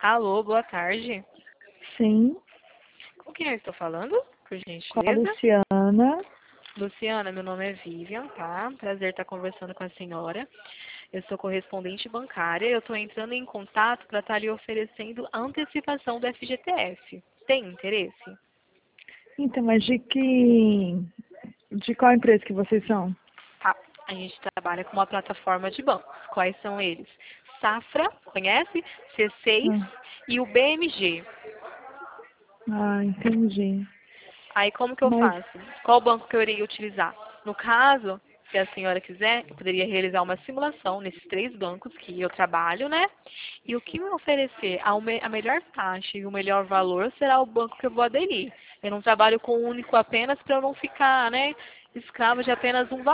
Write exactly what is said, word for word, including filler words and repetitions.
Alô, boa tarde. Sim, Com quem eu estou falando, por com a gentileza? Luciana. Luciana, meu nome é Vivian, tá? Prazer estar conversando com a senhora. Eu sou correspondente bancária. Eu estou entrando em contato para estar lhe oferecendo a antecipação do F G T F. Tem interesse? Então, mas de que... De qual empresa que vocês são? Tá. A gente trabalha com uma plataforma de bancos. Quais são eles? Safra, conhece? C seis Ah, e o B M G. ah, entendi. Aí como que eu Mas, faço? Qual banco que eu iria utilizar? No caso, se a senhora quiser, eu poderia realizar uma simulação nesses três bancos que eu trabalho, né? E o que me oferecer a, me- a melhor taxa e o melhor valor será o banco que eu vou aderir. Eu não trabalho com um único apenas para eu não ficar, né, escravo de apenas um